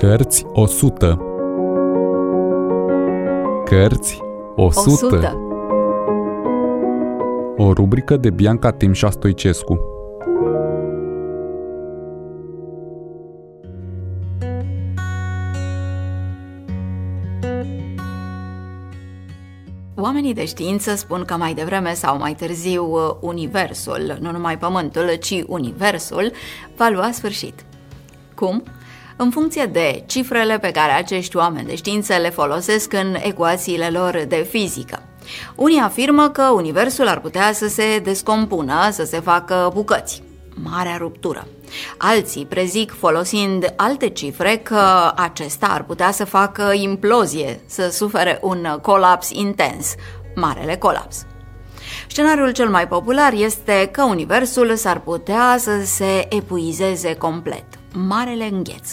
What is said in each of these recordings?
Cărți 100. Cărți 100. O rubrică de Bianca Timșa Stoicescu. Oamenii de știință spun că mai devreme sau mai târziu Universul, nu numai Pământul, ci Universul, va lua sfârșit. Cum? În funcție de cifrele pe care acești oameni de știință le folosesc în ecuațiile lor de fizică. Unii afirmă că Universul ar putea să se descompună, să se facă bucăți. Marea ruptură. Alții prezic, folosind alte cifre, că acesta ar putea să facă implozie, să sufere un colaps intens, marele colaps. Scenariul cel mai popular este că Universul s-ar putea să se epuizeze complet, marele îngheț.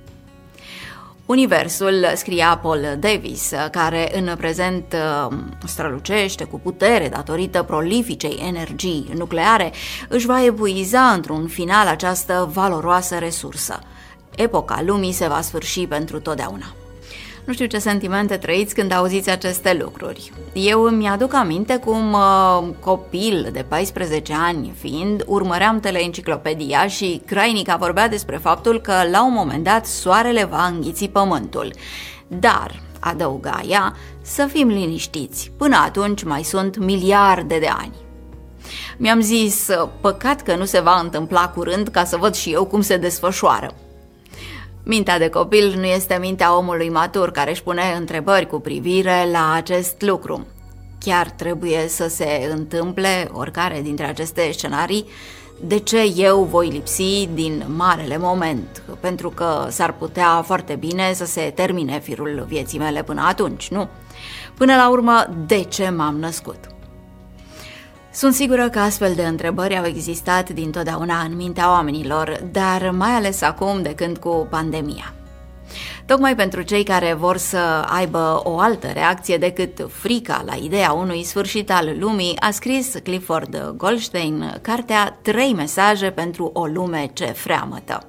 Universul, scria Paul Davies, care în prezent strălucește cu putere datorită prolificei energii nucleare, își va epuiza într-un final această valoroasă resursă. Epoca lumii se va sfârși pentru totdeauna. Nu știu ce sentimente trăiți când auziți aceste lucruri. Eu îmi aduc aminte cum copil de 14 ani fiind, urmăream teleenciclopedia și Crainica vorbea despre faptul că la un moment dat soarele va înghiți pământul. Dar, adăuga ea, să fim liniștiți, până atunci mai sunt miliarde de ani. Mi-am zis, păcat că nu se va întâmpla curând ca să văd și eu cum se desfășoară. Mintea de copil nu este mintea omului matur care își pune întrebări cu privire la acest lucru. Chiar trebuie să se întâmple oricare dintre aceste scenarii? De ce eu voi lipsi din marele moment? Pentru că s-ar putea foarte bine să se termine firul vieții mele până atunci, nu? Până la urmă, de ce m-am născut? Sunt sigură că astfel de întrebări au existat dintotdeauna în mintea oamenilor, dar mai ales acum de când cu pandemia. Tocmai pentru cei care vor să aibă o altă reacție decât frica la ideea unui sfârșit al lumii, a scris Clifford Goldstein cartea 3 mesaje pentru o lume ce freamătă.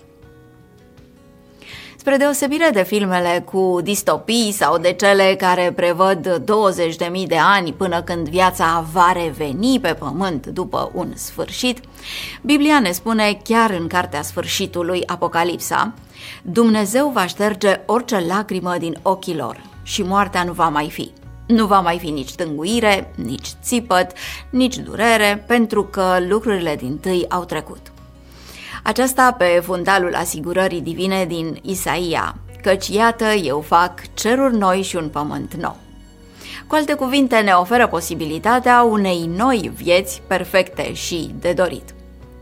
Spre deosebire de filmele cu distopii sau de cele care prevăd 20.000 de ani până când viața va reveni pe pământ după un sfârșit, Biblia ne spune chiar în cartea sfârșitului, Apocalipsa, Dumnezeu va șterge orice lacrimă din ochii lor și moartea nu va mai fi. Nu va mai fi nici tânguire, nici țipăt, nici durere, pentru că lucrurile dintâi au trecut. Aceasta pe fundalul asigurării divine din Isaia, căci iată eu fac ceruri noi și un pământ nou. Cu alte cuvinte, ne oferă posibilitatea unei noi vieți perfecte și de dorit.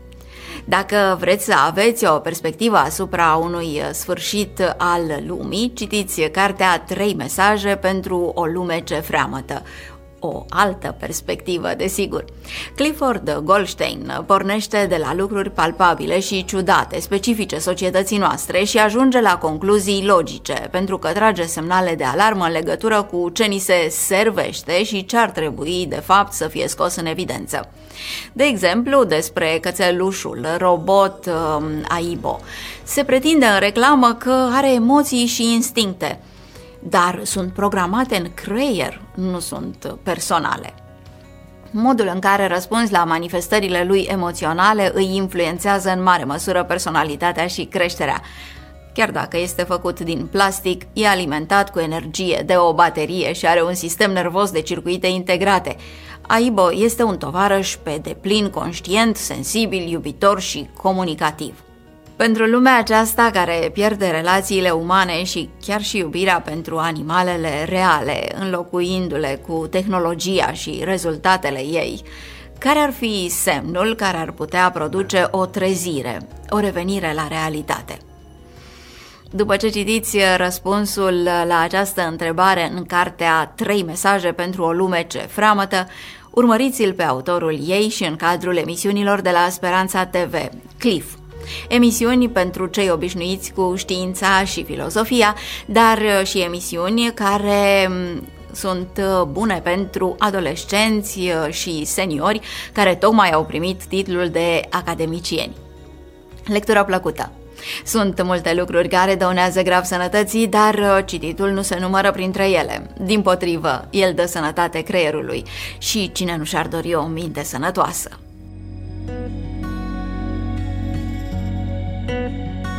Dacă vreți să aveți o perspectivă asupra unui sfârșit al lumii, citiți cartea 3 mesaje pentru o lume ce freamătă. O altă perspectivă, desigur. Clifford Goldstein pornește de la lucruri palpabile și ciudate, specifice societății noastre și ajunge la concluzii logice, pentru că trage semnale de alarmă în legătură cu ce ni se servește și ce ar trebui, de fapt, să fie scos în evidență. De exemplu, despre cățelușul robot Aibo. Se pretinde în reclamă că are emoții și instincte, dar sunt programate în creier, nu sunt personale. Modul în care răspunzi la manifestările lui emoționale îi influențează în mare măsură personalitatea și creșterea. Chiar dacă este făcut din plastic, e alimentat cu energie de o baterie și are un sistem nervos de circuite integrate. Aibo este un tovarăș pe deplin conștient, sensibil, iubitor și comunicativ. Pentru lumea aceasta care pierde relațiile umane și chiar și iubirea pentru animalele reale, înlocuindu-le cu tehnologia și rezultatele ei, care ar fi semnul care ar putea produce o trezire, o revenire la realitate? După ce citiți răspunsul la această întrebare în cartea 3 mesaje pentru o lume ce freamătă, urmăriți-l pe autorul ei și în cadrul emisiunilor de la Speranța TV, Cliff. Emisiuni pentru cei obișnuiți cu știința și filozofia, dar și emisiuni care sunt bune pentru adolescenți și seniori care tocmai au primit titlul de academicieni. Lectură plăcută! Sunt multe lucruri care dăunează grav sănătății, dar cititul nu se numără printre ele. Dimpotrivă, el dă sănătate creierului și cine nu și-ar dori o minte sănătoasă.